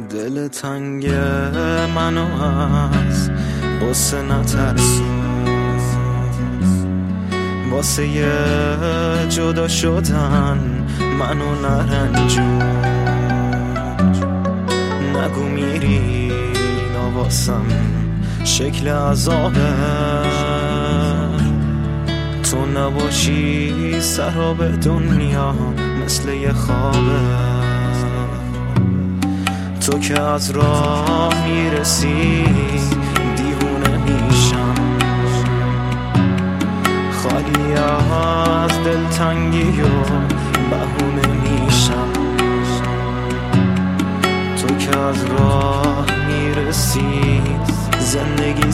دل تنگ منو از غصه نترسون، واسه یه جدا شدن منو نرنجون. نگو میری نواسم شکل عذابه، تو نباشی سراب دنیا مثل یه خوابه. تو که از راه میرسی دیوونه میشم، خالی از دلتنگی و بهونه میشم. تو که از راه میرسی زندگی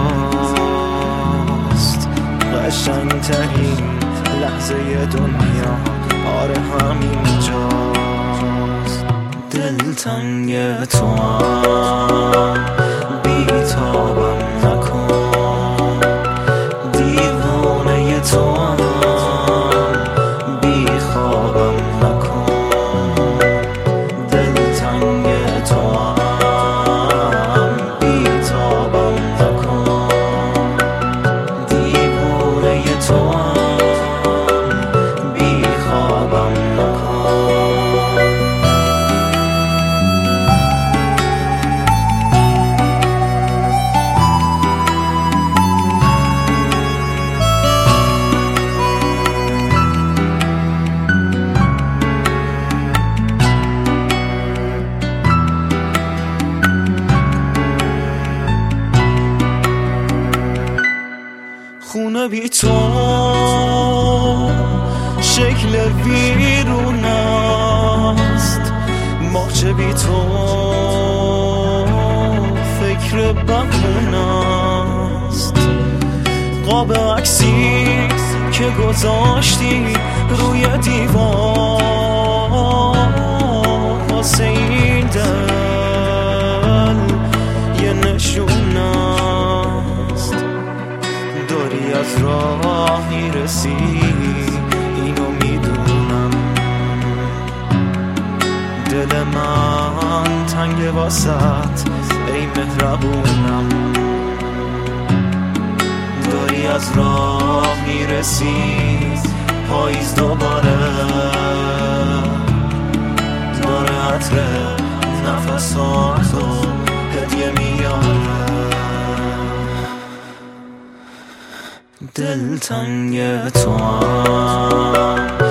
زیباست، قشنگ ترین لحظه دنیا آره همین جاست. دلتنگ تو هم بی تابم نکن، دیوانه تو هم بی خوابم نکن. دلتنگ تو هم بی تابم نکن، دیوانه تو هم بی خوابم نکن. خونه بی تو شکل ویرون است، باغچه بی تو فکر بهونه است. قاب عکسی که گذاشتی روی دیوار واسه این دل یه نشونه است. داری از راه میرسی اینو میدونم، دل من تنگ واسط ای مهربونم. داری از راه میرسی پاییز دوباره، داره عطر نفساتو هدیه میاره. دلتنگ تو هم